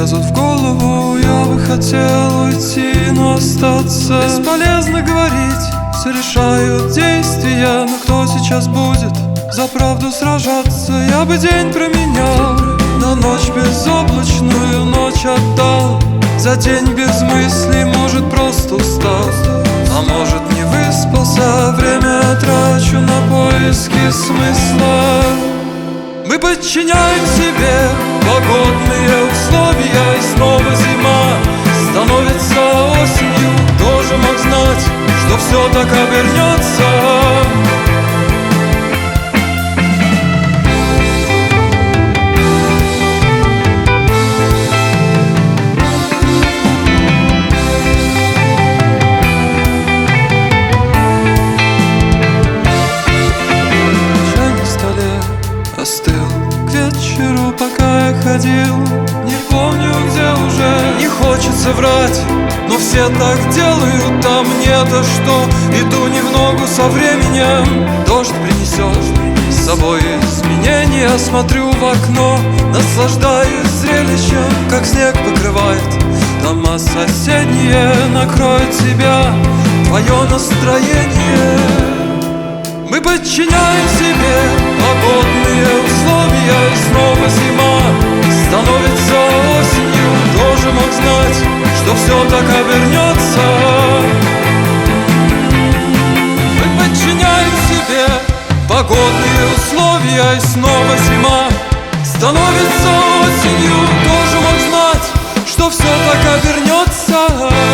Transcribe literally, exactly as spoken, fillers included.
лезут в голову. Я бы хотел уйти, но остаться. Бесполезно говорить, все решают действия. Но кто сейчас будет за правду сражаться? Я бы день променял на ночь безоблачную, ночь отдал за день без мыслей. Может, просто устал, а может, не выспался. Время трачу на поиски смысла. Мы подчиняем себе погодные условия, и снова зима становится осенью. Тоже мог знать, что все так обернется. К вечеру, пока я ходил, не помню, где уже. Не хочется врать, но все так делают. А мне-то что? Иду не в ногу со временем. Дождь принесет с собой изменения. Смотрю в окно, наслаждаюсь зрелищем, как снег покрывает дома соседние. Накроет тебя твое настроение. Мы подчиняем себе погодные условия, и снова зима становится осенью. Тоже мог знать, что все так обернется. Мы подчиняем себе погодные условия, и снова зима становится осенью. Тоже мог знать, что все так обернется.